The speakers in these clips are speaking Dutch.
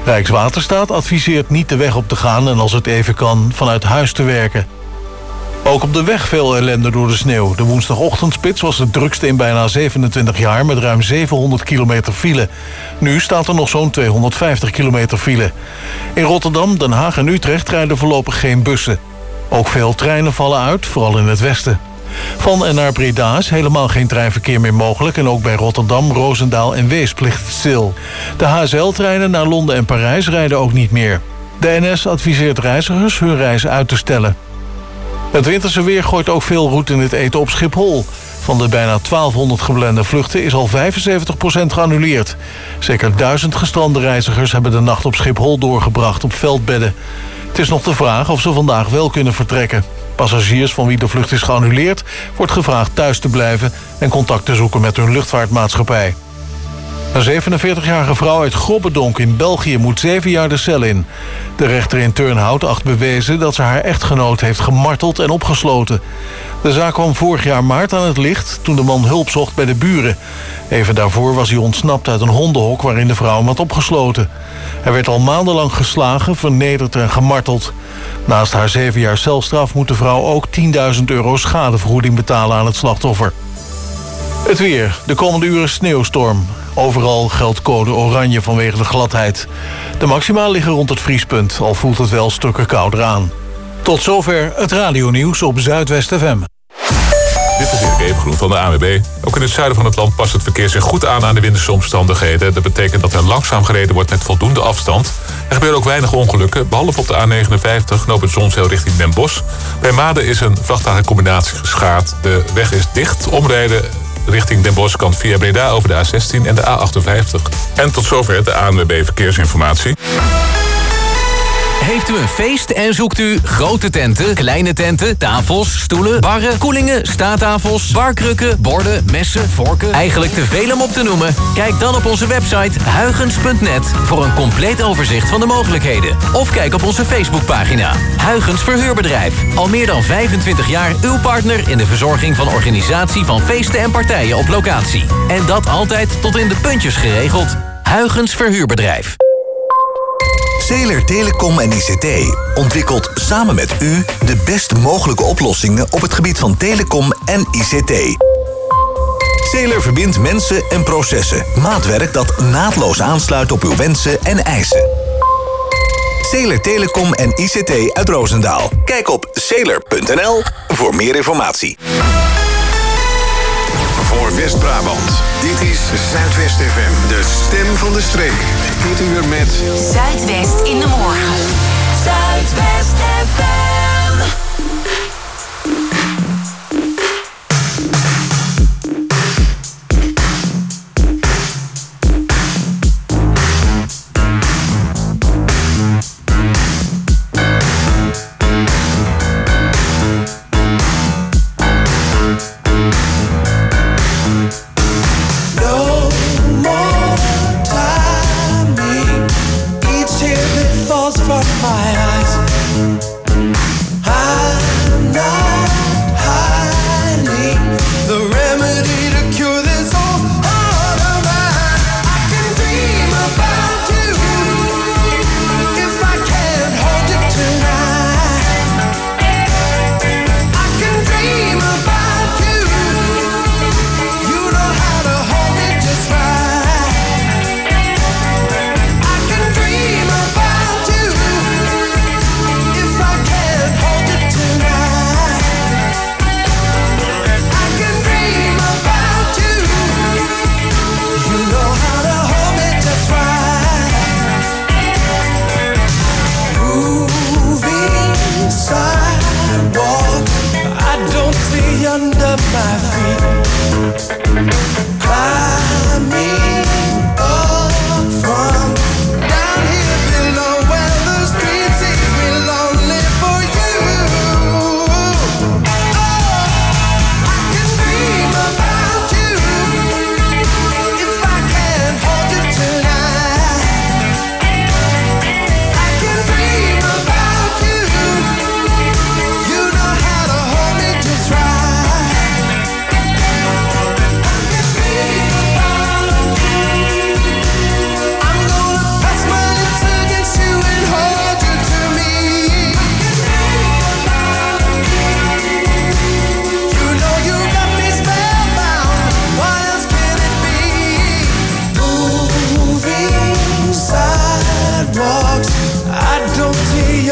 Rijkswaterstaat adviseert niet de weg op te gaan en als het even kan vanuit huis te werken. Ook op de weg veel ellende door de sneeuw. De woensdagochtendspits was de drukste in bijna 27 jaar... met ruim 700 kilometer file. Nu staat er nog zo'n 250 kilometer file. In Rotterdam, Den Haag en Utrecht rijden voorlopig geen bussen. Ook veel treinen vallen uit, vooral in het westen. Van en naar Breda is helemaal geen treinverkeer meer mogelijk... en ook bij Rotterdam, Roosendaal en Weesp ligt het stil. De HSL-treinen naar Londen en Parijs rijden ook niet meer. De NS adviseert reizigers hun reis uit te stellen. Het winterse weer gooit ook veel roet in het eten op Schiphol. Van de bijna 1200 geplande vluchten is al 75% geannuleerd. Zeker 1000 gestrande reizigers hebben de nacht op Schiphol doorgebracht op veldbedden. Het is nog de vraag of ze vandaag wel kunnen vertrekken. Passagiers van wie de vlucht is geannuleerd wordt gevraagd thuis te blijven en contact te zoeken met hun luchtvaartmaatschappij. Een 47-jarige vrouw uit Grobbedonk in België moet 7 jaar de cel in. De rechter in Turnhout acht bewezen dat ze haar echtgenoot heeft gemarteld en opgesloten. De zaak kwam vorig jaar maart aan het licht toen de man hulp zocht bij de buren. Even daarvoor was hij ontsnapt uit een hondenhok waarin de vrouw hem had opgesloten. Hij werd al maandenlang geslagen, vernederd en gemarteld. Naast haar 7 jaar celstraf moet de vrouw ook €10.000 schadevergoeding betalen aan het slachtoffer. Het weer. De komende uren sneeuwstorm. Overal geldt code oranje vanwege de gladheid. De maxima liggen rond het vriespunt, al voelt het wel stukken kouder aan. Tot zover het radionieuws op Zuidwest FM. Dit is Erik Evengroen van de ANWB. Ook in het zuiden van het land past het verkeer zich goed aan de winterse omstandigheden. Dat betekent dat er langzaam gereden wordt met voldoende afstand. Er gebeuren ook weinig ongelukken, behalve op de A59, knooppunt Zonsheel richting Den Bosch. Bij Maden is een vrachtwagencombinatie geschaard. De weg is dicht. Omrijden richting Den Bosch kan via Breda over de A16 en de A58. En tot zover de ANWB Verkeersinformatie. Heeft u een feest en zoekt u grote tenten, kleine tenten, tafels, stoelen, barren, koelingen, staattafels, barkrukken, borden, messen, vorken? Eigenlijk te veel om op te noemen? Kijk dan op onze website huygens.net voor een compleet overzicht van de mogelijkheden. Of kijk op onze Facebookpagina. Huygens Verhuurbedrijf. Al meer dan 25 jaar uw partner in de verzorging van organisatie van feesten en partijen op locatie. En dat altijd tot in de puntjes geregeld. Huygens Verhuurbedrijf. Zeeler Telecom en ICT ontwikkelt samen met u de best mogelijke oplossingen op het gebied van telecom en ICT. Zeeler verbindt mensen en processen. Maatwerk dat naadloos aansluit op uw wensen en eisen. Zeeler Telecom en ICT uit Roosendaal. Kijk op zeeler.nl voor meer informatie. Voor West-Brabant. Dit is Zuidwest FM, de stem van de streek. Dit uur met Zuidwest in de morgen. Zuidwest FM.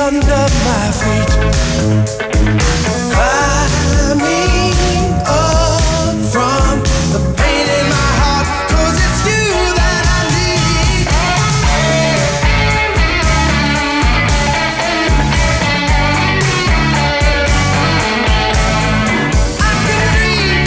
under my feet. Climbing up from the pain in my heart, 'cause it's you that I need. I can dream.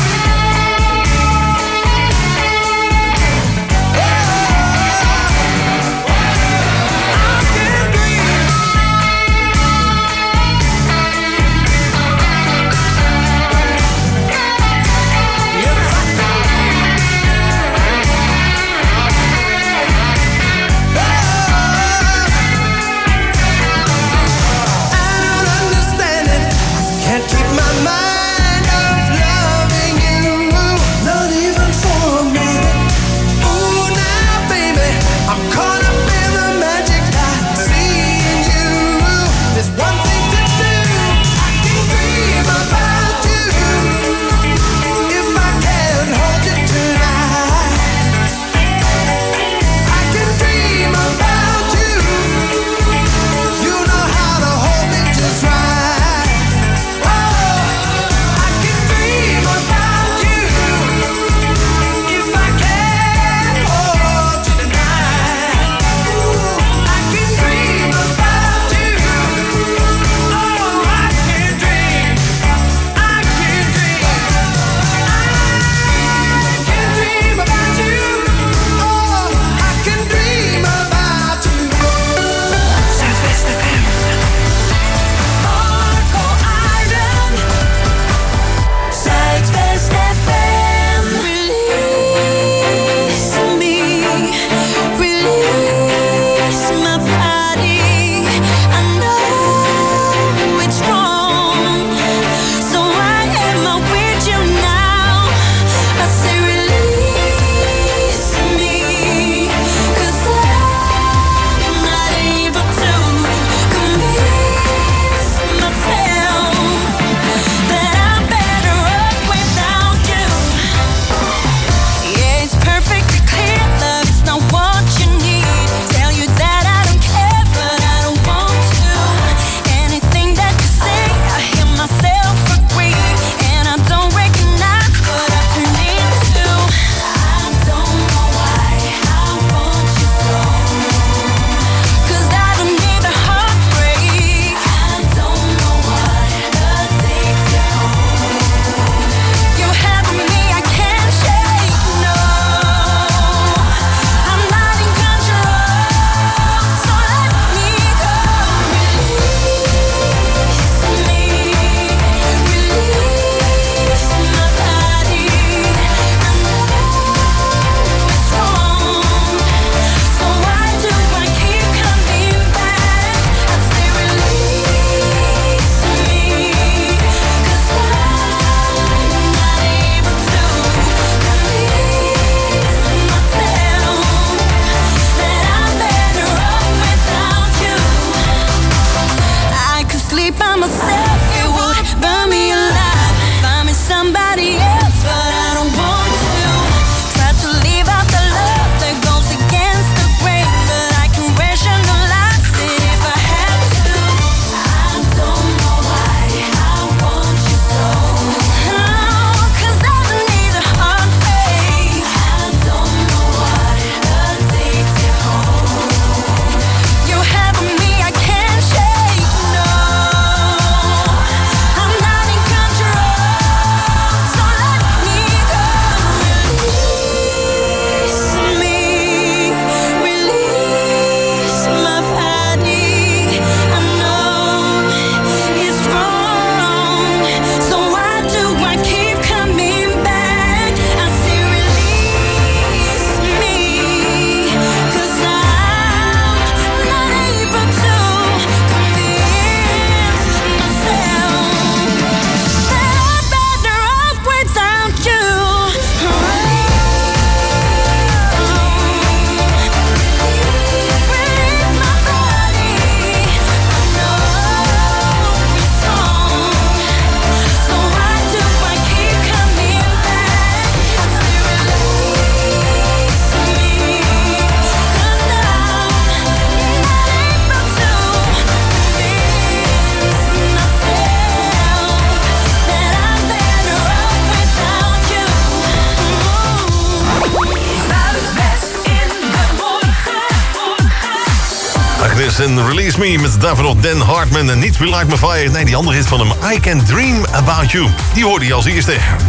Agnes en Release Me met daarvan nog Dan Hartman en Needs Be Like My Fire. Nee, die andere hit van hem, I Can Dream About You. Die hoorde je als eerste.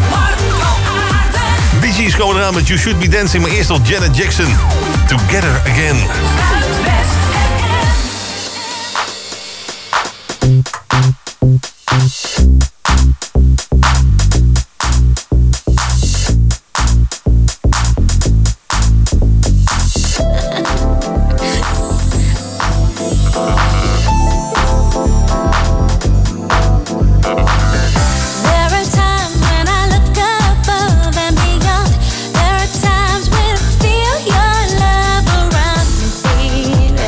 Bee Gees komen eraan met You Should Be Dancing, maar eerst nog Janet Jackson. Together Again. There are times when I feel your love around me, baby.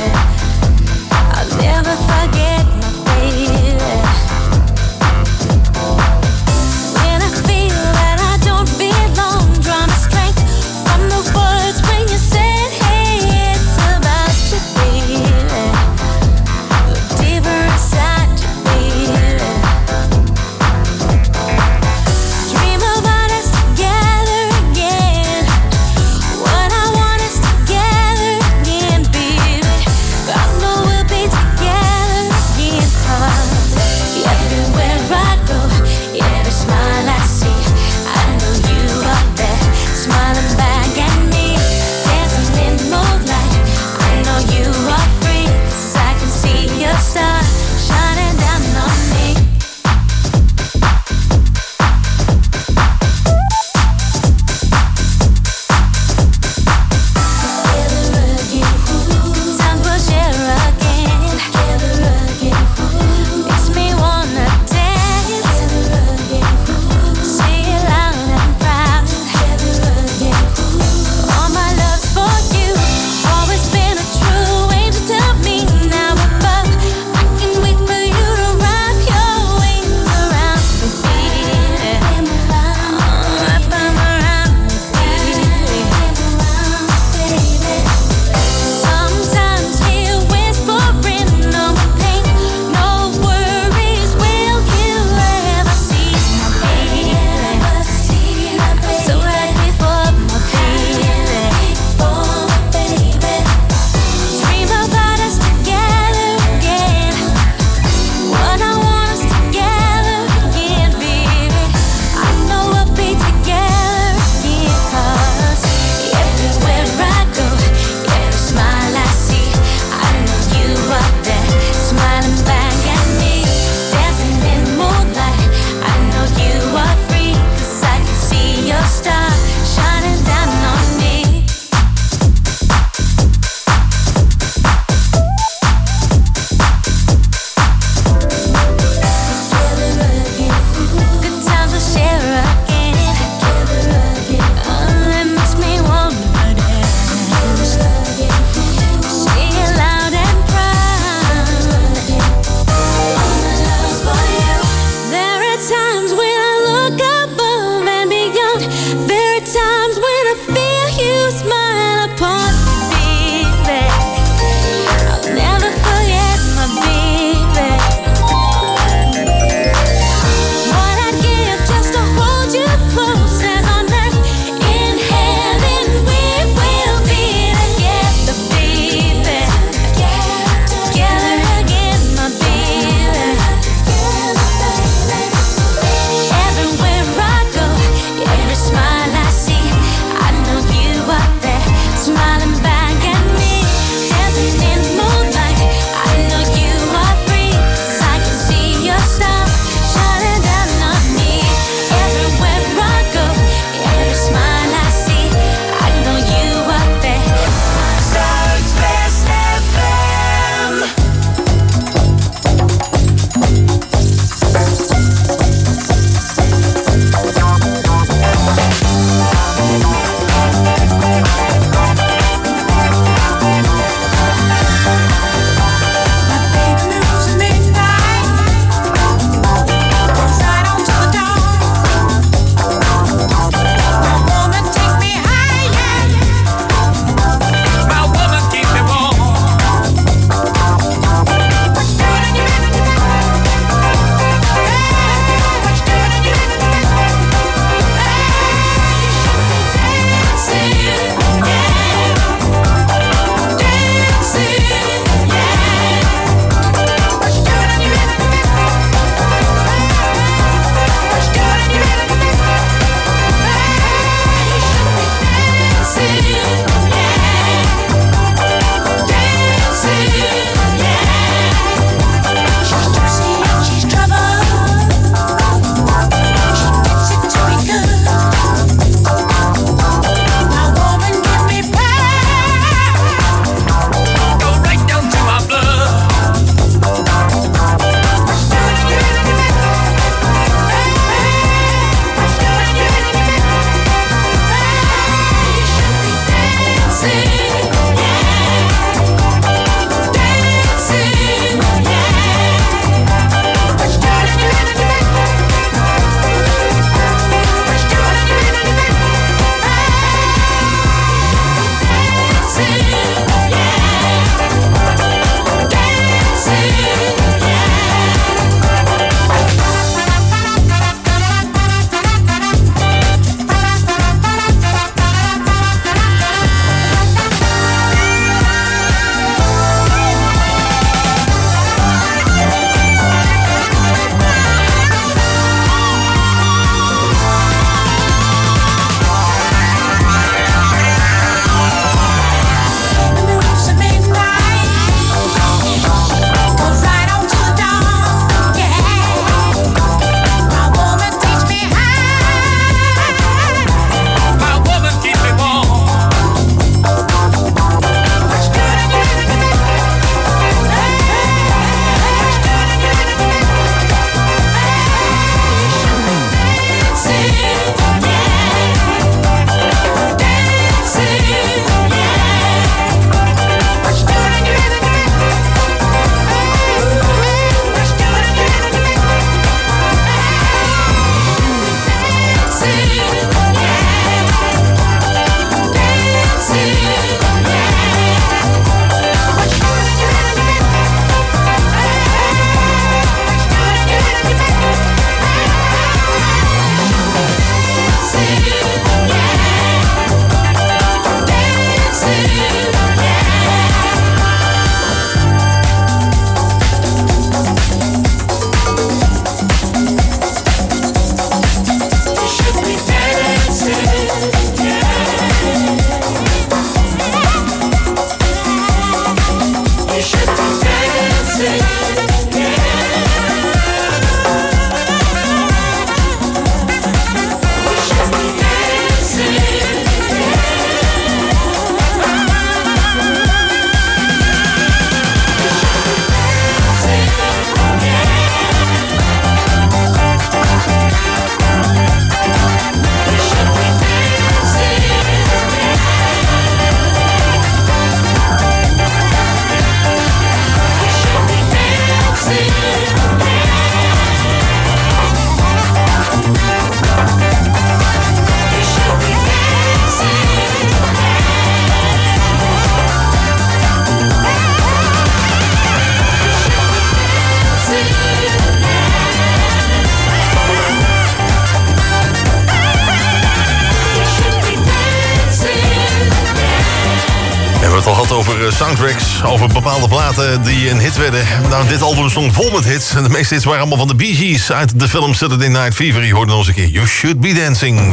soundtracks, over bepaalde platen die een hit werden. Nou, dit album stond vol met hits. En de meeste hits waren allemaal van de Bee Gees uit de film Saturday Night Fever. Je hoorde nog eens een keer You Should Be Dancing.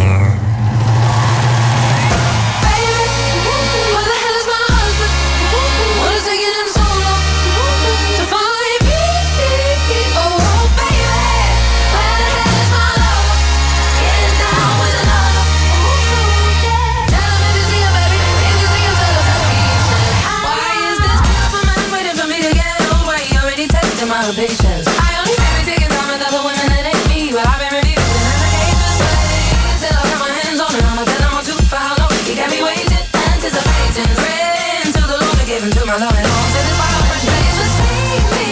Patience. I only say we taking time with other women that ain't me, but I've been refusing, and I can't just wait till I got my hands on her. I'ma tell him I'll shoot for how long he got me waiting, anticipating, praying to the Lord to give him to my love and all. So this wild first place, just need me,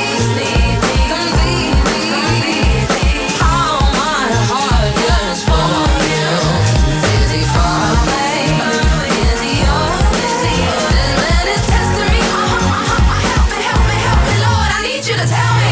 completely. How my heart yearns for you. Is he far away? Is he yours? This man is testing me. Help me, Lord, I need you to tell me.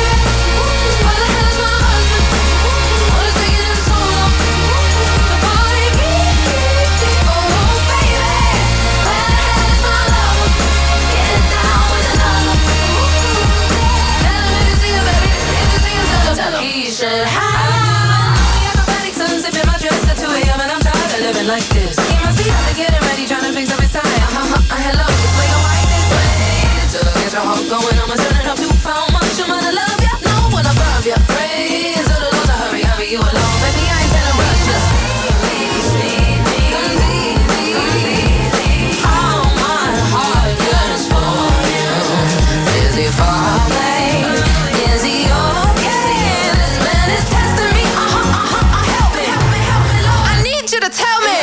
Like this, he must be out to get him ready, trying to fix up his tie. Hello, this way, alright, this way. To get your heart going, I'ma turn it up to how much I'm gonna love ya. No one above ya. Praise to the Lord to hurry you along. Baby, I ain't telling rush, just need me, completely. How my heart yearns for you. Is he far away? Is he okay? This man is testing me. Help me, Lord. I need you to tell me.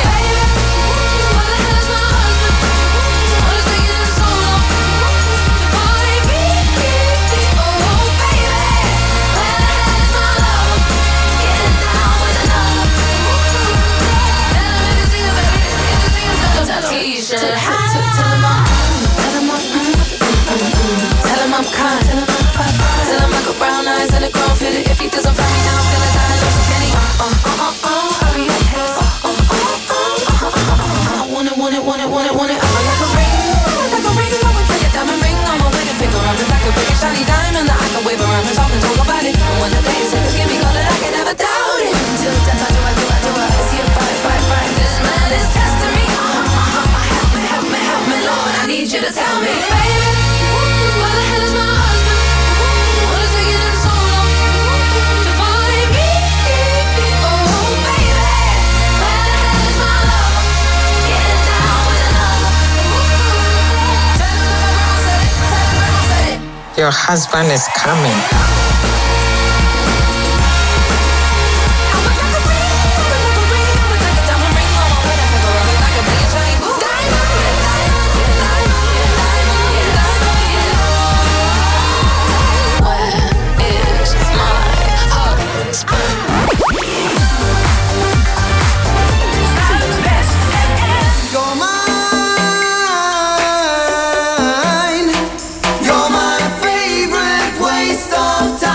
Brown eyes and a grown fit. If he doesn't find me now, I'm gonna die. Listen, can he? Hurry up, pace. I want it. I'm like a ring. I would play a diamond ring on my wedding finger. I'm just like a big shiny diamond that I can wave around and talk about it. And when the day is forgive me, call it, I can never doubt it. Until death, I do. Is he a bite? This man is testing me. Help me, Lord. I need you to tell me, baby. Where the hell is my husband? Your husband is coming. You're my favorite waste of time.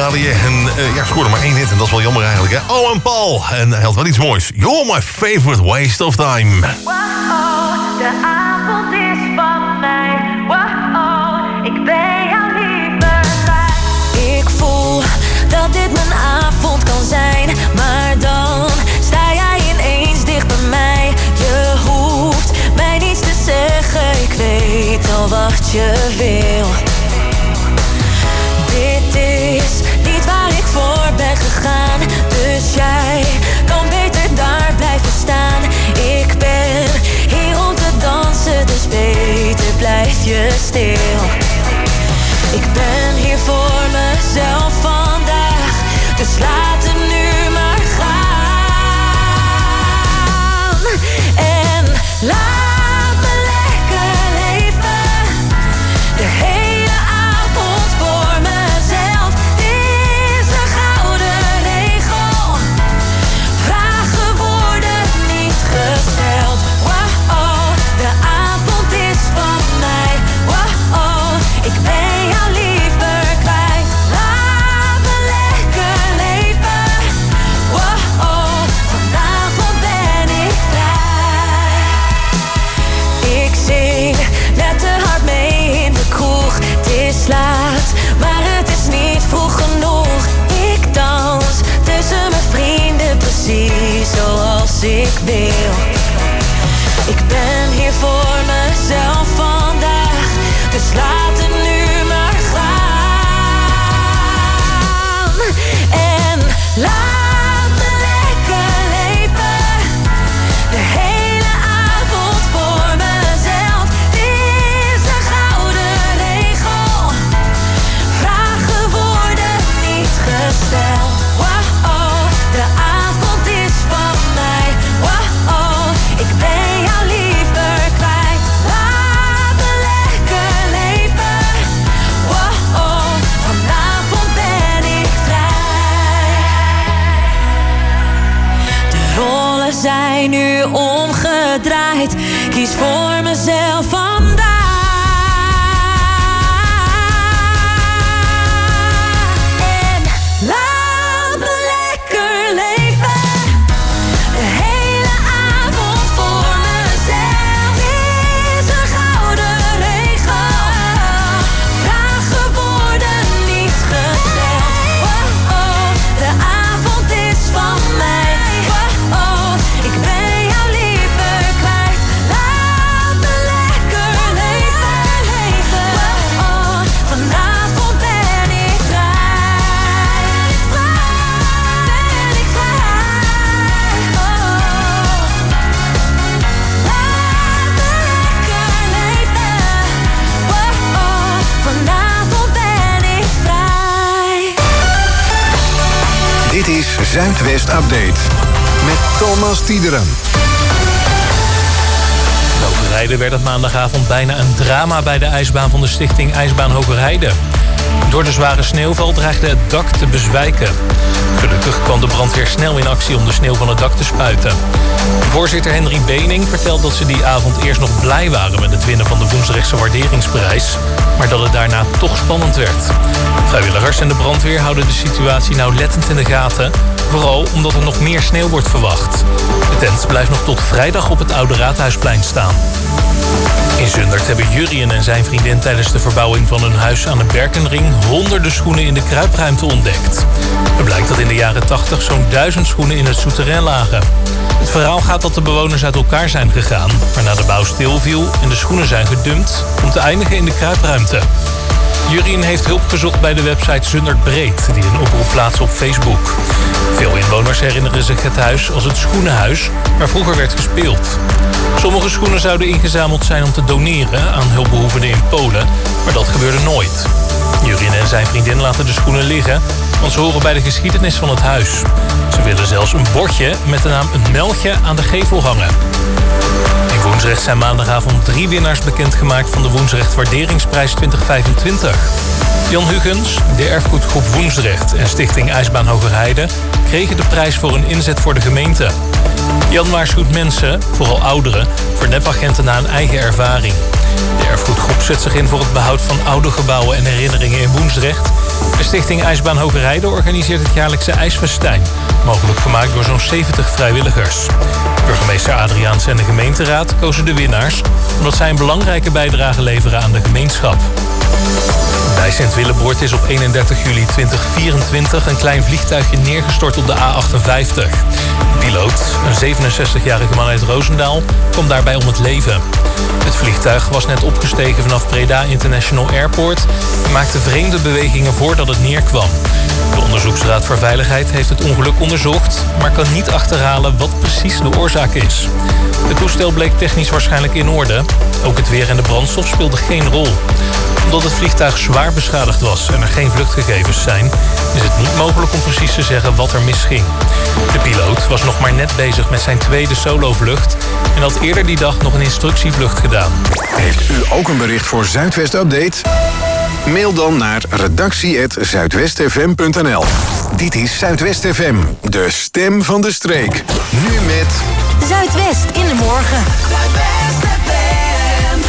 Australië. En scoorde maar 1 hit en dat is wel jammer eigenlijk. Hè? Owen Paul. En hij had wel iets moois. You're my favorite waste of time. Wow, de avond is van mij. Wow, ik ben jou liever kwijt. Ik voel dat dit mijn avond kan zijn, maar dan sta jij ineens dicht bij mij. Je hoeft mij niets te zeggen, ik weet al wat je wil. Dit is niet waar ik voor ben gegaan, dus jij kan beter daar blijven staan. Ik ben hier om te dansen, dus beter blijf je stil. Ik ben hier voor mezelf vandaag, dus laat het nu maar gaan. En laat me lekker leven, de hele avond voor mezelf. Dit is een gouden regel, vragen worden niet gesteld. Wow, de avond is van mij. Wow, ik ben jou liever kwijt. Laat me lekker leven. Wow, vanavond ben ik vrij. Ik zing net te hard mee in de kroeg. Het is laat, maar het is niet vroeg genoeg. Ik dans tussen mijn vrienden precies zoals ik wil. Ik ben hier voor mezelf vandaag, dus laat het nu maar gaan. En laat me lekker leven, de hele avond voor mezelf. Dit is een gouden regel, vragen worden niet gesteld. Wow, de avond is van mij. Wow, ik ben jou liever kwijt. Laat me lekker leven. Wow, vanavond ben ik vrij. De rollen zijn nu omgedraaid. Kies voor mezelf vandaag. En laat me lekker leven, de hele avond voor mezelf. Is een gouden regel, vragen worden niet gesteld. Wow, de avond is van mij. Wow, ik ben jou liever kwijt. Laat me lekker leven. Wow, vanavond ben ik vrij. Ben ik vrij. Laat me lekker leven. Wow, vanavond ben ik vrij. Dit is Zuidwest Update met Thomas Tiederen. In Hogerheide werd het maandagavond bijna een drama bij de ijsbaan van de stichting IJsbaan Hogerheide. Door de zware sneeuwval dreigde het dak te bezwijken. Gelukkig kwam de brandweer snel in actie om de sneeuw van het dak te spuiten. Voorzitter Henry Bening vertelt dat ze die avond eerst nog blij waren met het winnen van de Woensrechtse Waarderingsprijs, maar dat het daarna toch spannend werd. Vrijwilligers en de brandweer houden de situatie nauwlettend in de gaten, vooral omdat er nog meer sneeuw wordt verwacht. De tent blijft nog tot vrijdag op het Oude Raadhuisplein staan. In Zundert hebben Jurien en zijn vriendin tijdens de verbouwing van hun huis aan de Berkenring honderden schoenen in de kruipruimte ontdekt. Het blijkt dat in de jaren 80 zo'n 1000 schoenen in het souterrain lagen. Het verhaal gaat dat de bewoners uit elkaar zijn gegaan, waarna de bouw stilviel en de schoenen zijn gedumpt om te eindigen in de kruipruimte. Jurien heeft hulp gezocht bij de website Zundert Breed, die een oproep plaatst op Facebook. Veel inwoners herinneren zich het huis als het schoenenhuis, waar vroeger werd gespeeld. Sommige schoenen zouden ingezameld zijn om te doneren aan hulpbehoevenden in Polen, maar dat gebeurde nooit. Jurien en zijn vriendin laten de schoenen liggen, want ze horen bij de geschiedenis van het huis. Ze willen zelfs een bordje met de naam Het Meldje aan de gevel hangen. In Woensrecht zijn maandagavond 3 winnaars bekendgemaakt van de Woensrecht Waarderingsprijs 2025. Jan Hugens, de erfgoedgroep Woensrecht en Stichting IJsbaan Hogerheide kregen de prijs voor hun inzet voor de gemeente. Jan waarschuwt mensen, vooral ouderen, voor nepagenten na een eigen ervaring. De erfgoedgroep zet zich in voor het behoud van oude gebouwen en herinneringen in Woensrecht De stichting IJsbaan Hogerheide organiseert het jaarlijkse ijsfestijn. Mogelijk gemaakt door zo'n 70 vrijwilligers. Burgemeester Adriaans en de gemeenteraad kozen de winnaars, omdat zij een belangrijke bijdrage leveren aan de gemeenschap. Bij Sint-Willeboort is op 31 juli 2024 een klein vliegtuigje neergestort op de A58. De piloot, een 67-jarige man uit Roosendaal, kwam daarbij om het leven. Het vliegtuig was net opgestegen vanaf Breda International Airport en maakte vreemde bewegingen voordat het neerkwam. De Onderzoeksraad voor Veiligheid heeft het ongeluk onderzocht, maar kan niet achterhalen wat precies de oorzaak is. Het toestel bleek technisch waarschijnlijk in orde. Ook het weer en de brandstof speelden geen rol. Omdat het vliegtuig zwaar beschadigd was en er geen vluchtgegevens zijn, is het niet mogelijk om precies te zeggen wat er misging. De piloot was nog maar net bezig met zijn tweede solovlucht en had eerder die dag nog een instructievlucht gedaan. Heeft u ook een bericht voor Zuidwest Update? Mail dan naar redactie@zuidwestfm.nl. Dit is Zuidwest FM, de stem van de streek. Nu met Zuidwest in de morgen. Zuidwest FM.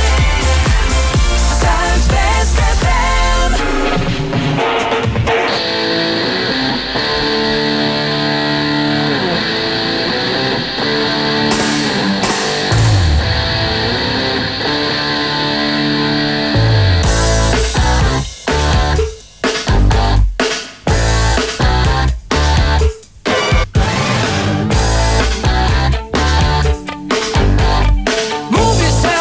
Zuidwest FM. Move yourself.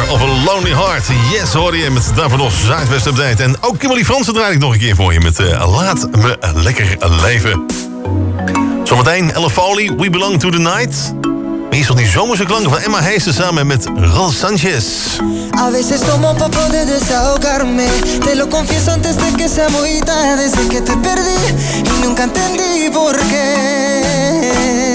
of a Lonely Heart. Yes, hoor je met daarvoor nog Zuidwest Update. En ook Kimberly Fransen draai ik nog een keer voor je met Laat me lekker leven. Zometeen Ella Foley, We Belong to the Night. Maar hier is nog die zomerse klanken van Emma Heesen samen met Ral Sanchez. A veces tomo pa poder desahogarme. Te lo confieso antes de que sea muy tarde. Desde que te perdí y nunca entendí por qué.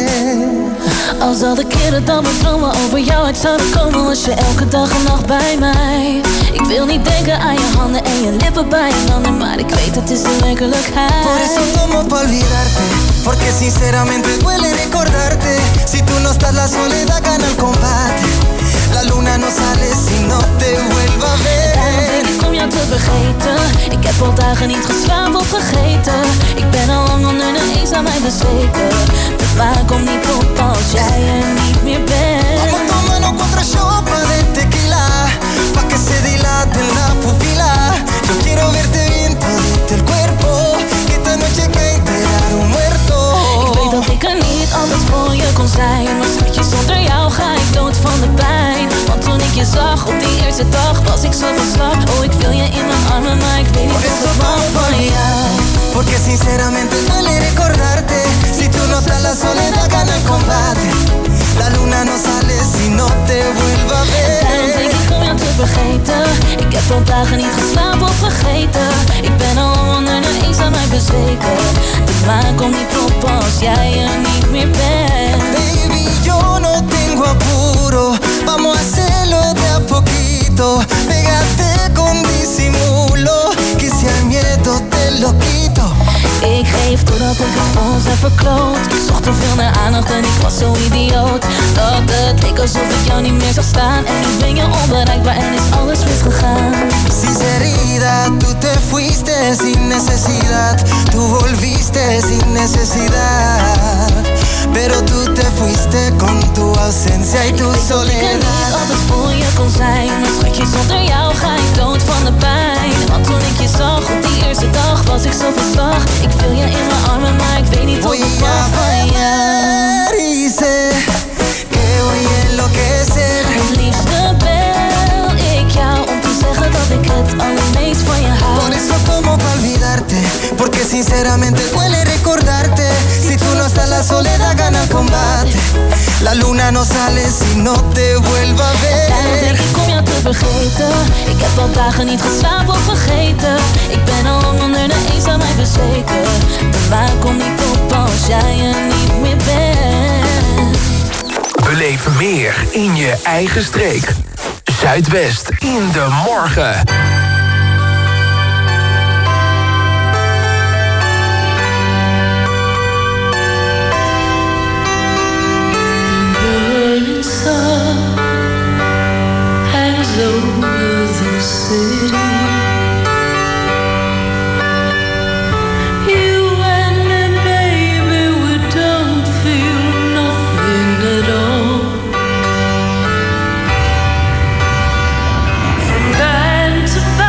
Als al de keren dat mijn dromen over jou uit zouden komen, was je elke dag en nacht bij mij. Ik wil niet denken aan je handen en je lippen bij je handen, maar ik weet het is de werkelijkheid. Por eso tomo pa olvidarte, porque sinceramente duele recordarte. Si tú no estás la soledad gana el combate. La luna no sale si no te vuelva a ver. Daarom denk ik om jou te vergeten. Ik heb al dagen niet geslapen of vergeten. Ik ben al lang onder de eens aan mij bezweken. De waar komt niet op als jij er niet meer bent. Vamos tomando contra chopa de tequila, pa que se dilate la pupila. Yo quiero verte bien todito el cuerpo, que esta noche cae enterar un muerto. Ik weet dat ik er niet altijd voor je kon zijn, maar schatje, zonder jou ga ik dood van de pijn. Want toen ik je zag op die eerste dag, was ik zo van slag. Oh, ik wil je in mijn armen, maar ik weet niet of ik hou van jou. Porque sinceramente duele recordarte. Si tú no estás la soledad gana el combate. La luna no sale si no te vuelva a ver. Daarom denk ik om jou te vergeten. Ik heb al dagen niet geslapen of vergeten. Ik ben al onder de eens aan mij bezweken. De maan komt niet op als jij er niet meer bent. Baby, yo no tengo apuro. Vamos a hacerlo de a poquito. Pégate con disimulo, que si hay miedo te lo quito. Ik geef totdat ik het voor ons heb verkloot. Ik zocht te veel naar aandacht en ik was zo idioot dat het leek alsof ik jou niet meer zag staan. En nu ben je onbereikbaar en is alles misgegaan. Sinceridad, tú te fuiste sin necesidad. Tú volviste sin necesidad. Pero tú te fuiste con tu ausencia y tu soledad. Ik weet dat ik er niet altijd voor je kon zijn, maar schatje, zonder jou ga ik dood van de pijn. Want toen ik je zag op die eerste dag, was ik zo van slag. Ik wil je in mijn armen, maar ik weet niet of ik hou van jou. Y sé que voy a enloquecer. Het liefste bel ik jou om te zeggen dat ik het allermeest van je hou. Por eso tomo pa olvidarte, porque sinceramente duele recordarte. Si tú no estás la soledad gana el combate. La luna no sale si no te vuelva a ver. Daarom denk ik om jou te vergeten. Ik heb al dagen niet geslapen of vergeten. Ik ben al lang onder de eens aan mij bezweken. De maan komt niet op als jij er niet meer bent. Beleef meer in je eigen streek. Zuidwest in de morgen. Burning sun hangs over the city. You and me, baby, we don't feel nothing at all. From 9 to 5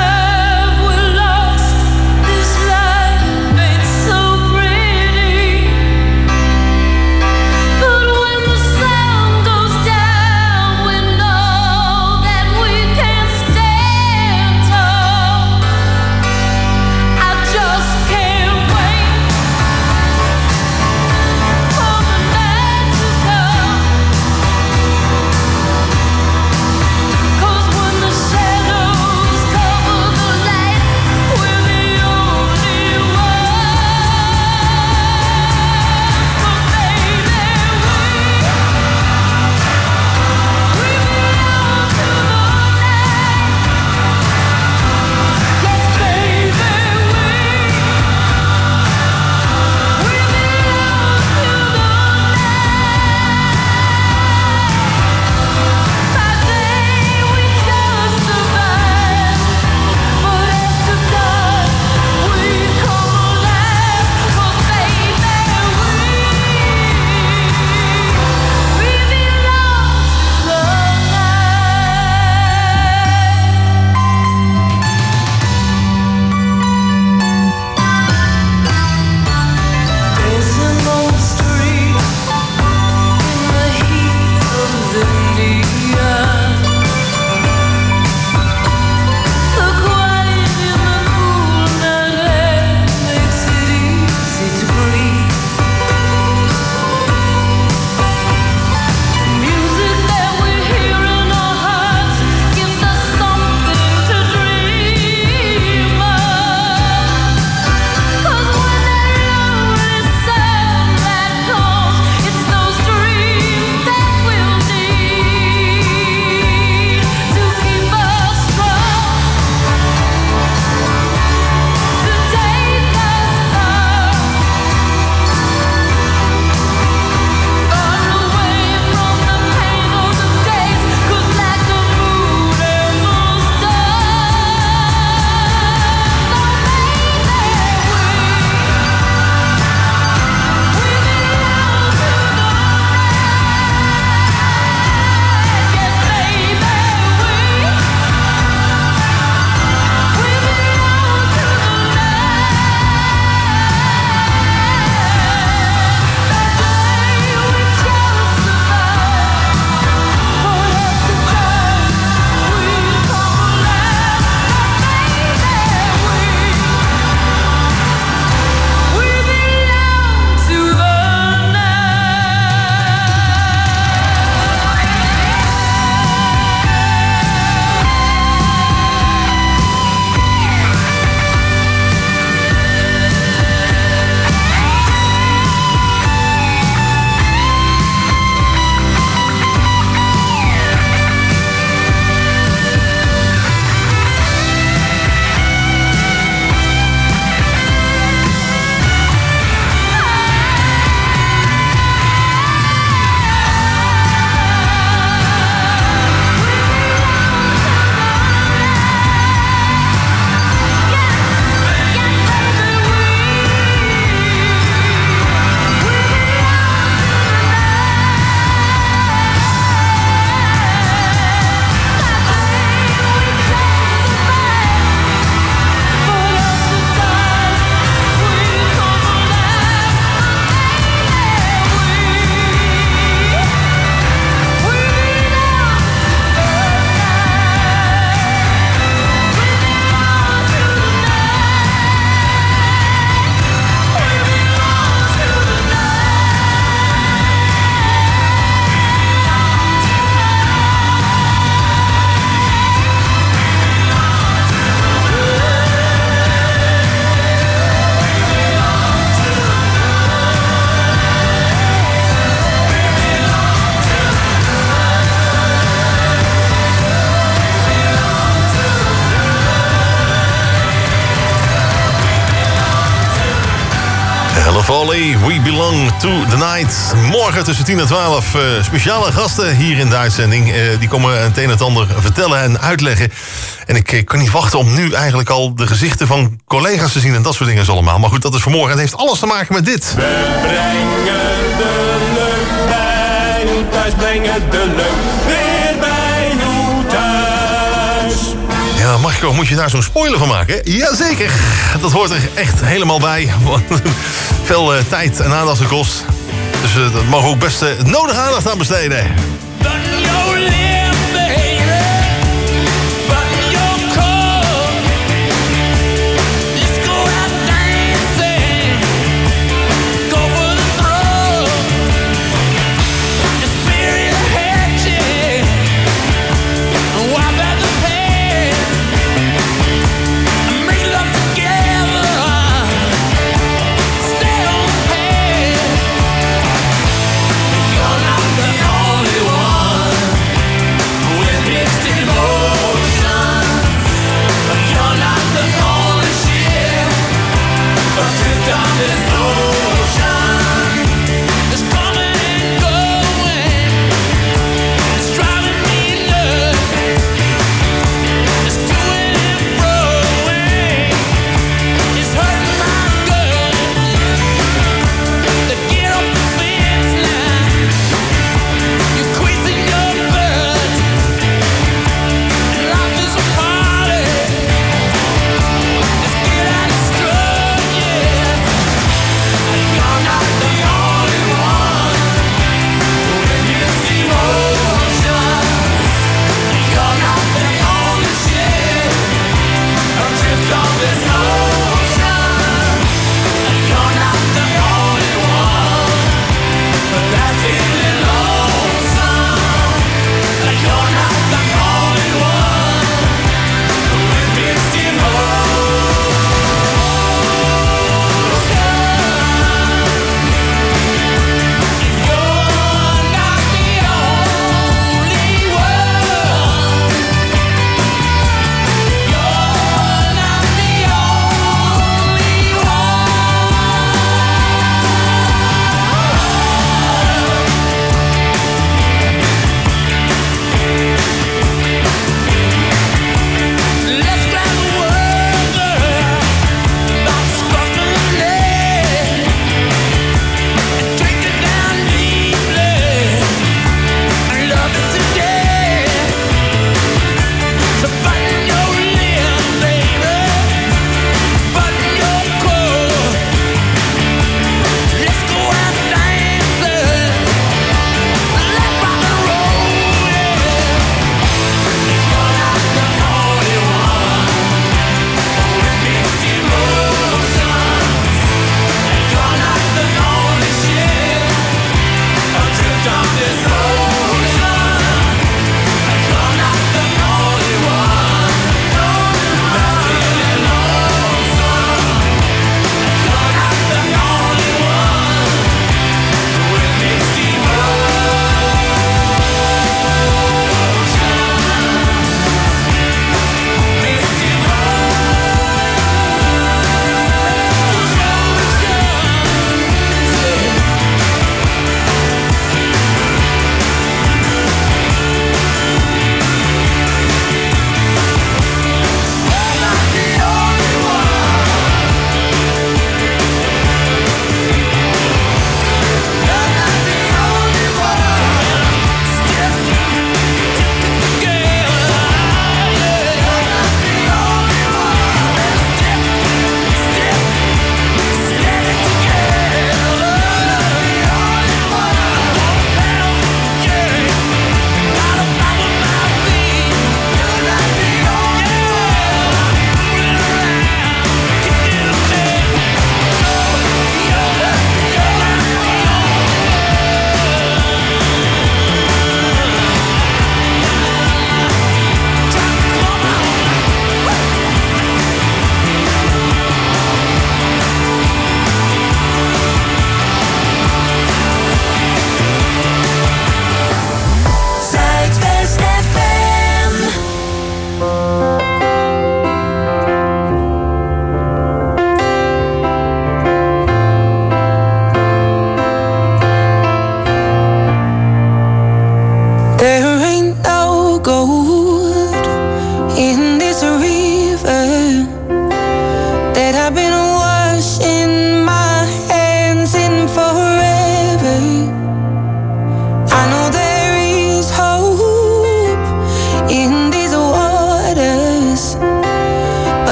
Foley, We Belong to the Night. Morgen tussen 10 en 12 speciale gasten hier in de uitzending. Die komen het een en het ander vertellen en uitleggen. En ik kan niet wachten om nu eigenlijk al de gezichten van collega's te zien en dat soort dingen allemaal. Maar goed, dat is voor morgen. Het heeft alles te maken met dit. We brengen de leuk bij u thuis, brengen de leuk weer bij u thuis. Ja, Marco, moet je daar zo'n spoiler van maken? Jazeker, dat hoort er echt helemaal bij. Veel tijd en aandacht gekost. Dus daar mogen we ook best nodige aandacht aan besteden.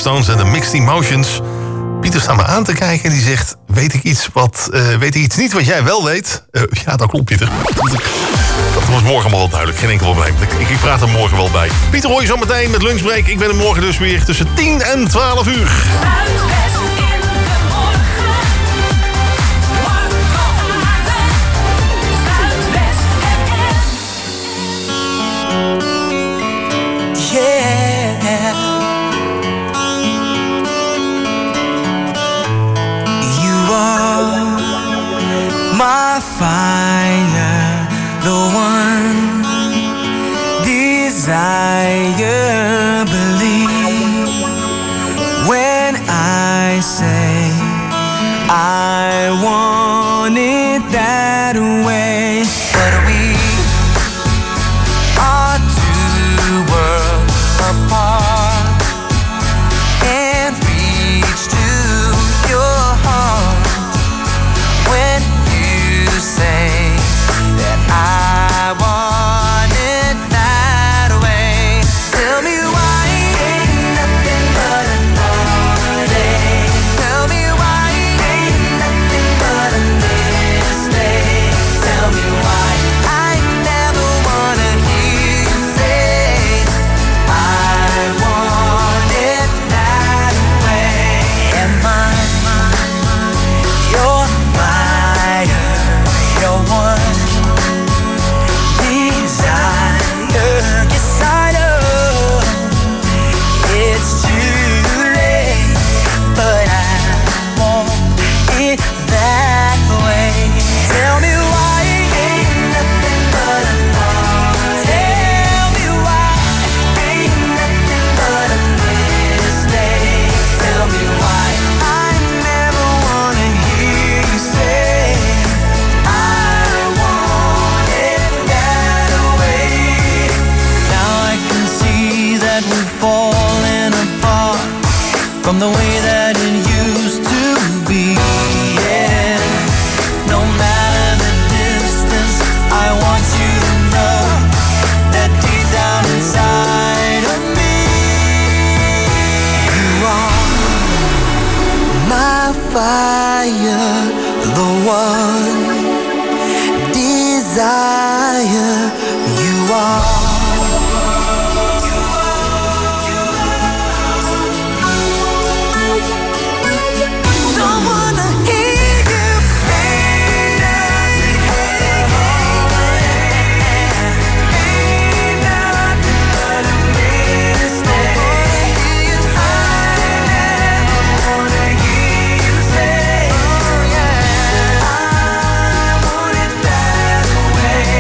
Stones en de Mixed Emotions. Pieter staat me aan te kijken en die zegt... Weet ik iets niet wat jij wel weet? Ja, dat klopt, Pieter. Dat was morgen allemaal wel duidelijk. Geen enkel probleem. Ik praat er morgen wel bij. Pieter hoor je zo meteen met lunchbreak. Ik ben er morgen dus weer tussen 10 en 12 uur. My fire, the one desire, believe when I say I want it that way. But we are two worlds apart, can't reach to your heart when say that I want it that way. Tell me why ain't nothing but another day. Tell me why ain't nothing but a mistake. Tell me why I never wanna hear you say I want it that way. Am I your fire? Your one desire. Yes, I know it's too late, but I want it that way. Tell me why ain't nothing but a thought. Tell me why ain't nothing but a mistake. Tell me why I never wanna hear you say we've fallen apart from the way that it used to be. Yeah. No matter the distance, I want you to know that deep down inside of me, you are my fire, the one desire. You are. Way.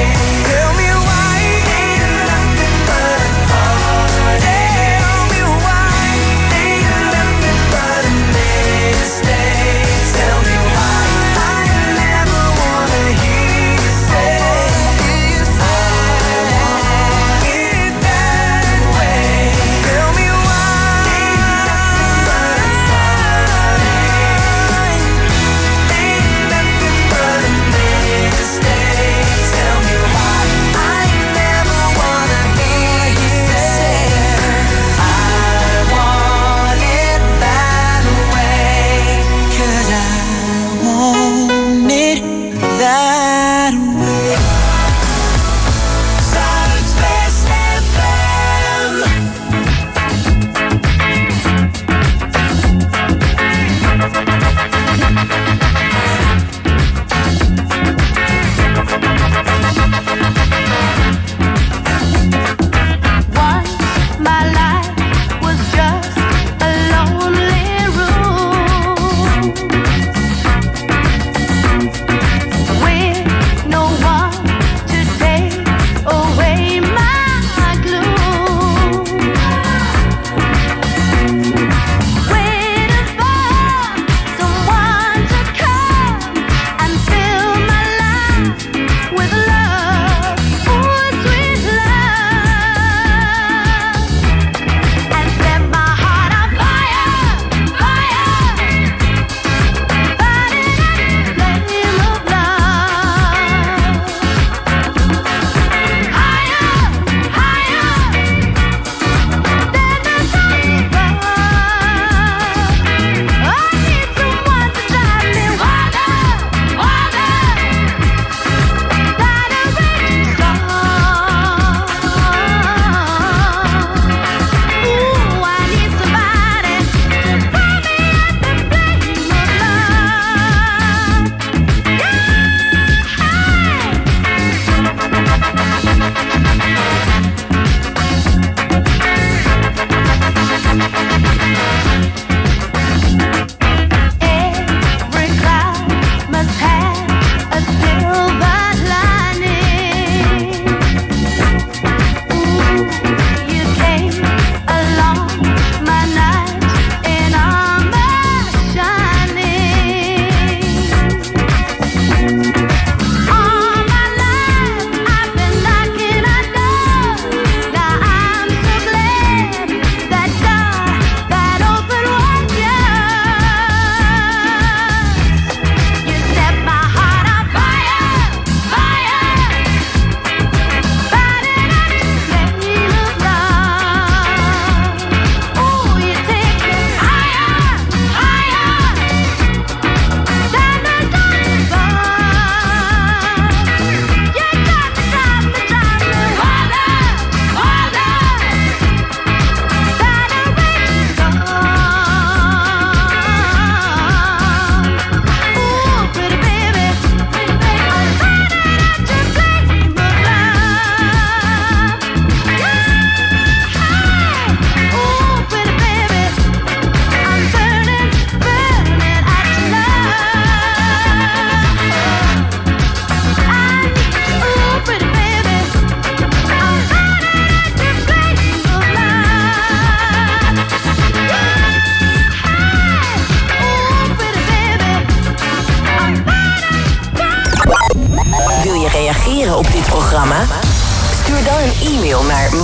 reageren op dit programma? Stuur dan een e-mail naar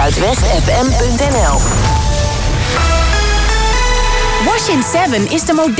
marco@zuidwestfm.nl. Wash in 7 is de moderne